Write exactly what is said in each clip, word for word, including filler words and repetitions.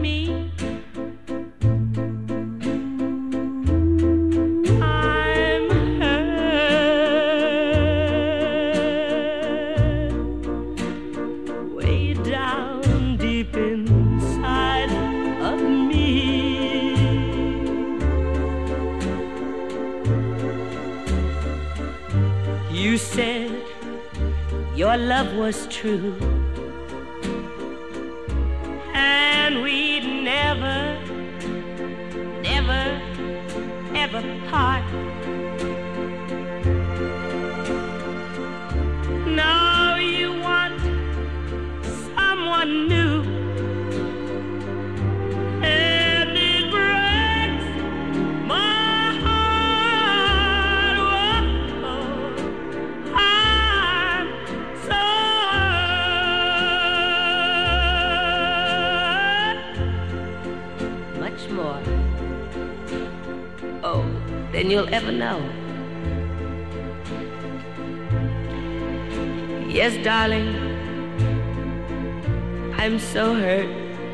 me. I'm hurt way down deep inside of me. You said your love was true, and we'd never, never, ever part. Now you want someone new, and it breaks my heart. Oh, I'm so hurt. Much more, oh, than you'll ever know. Yes, darling, I'm so hurt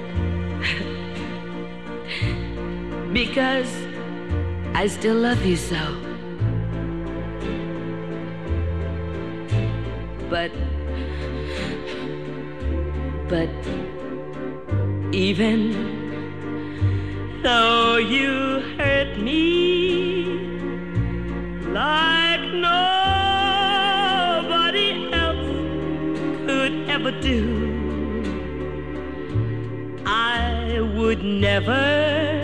because I still love you so. But, but even though you hurt me like nobody else could ever do, I would never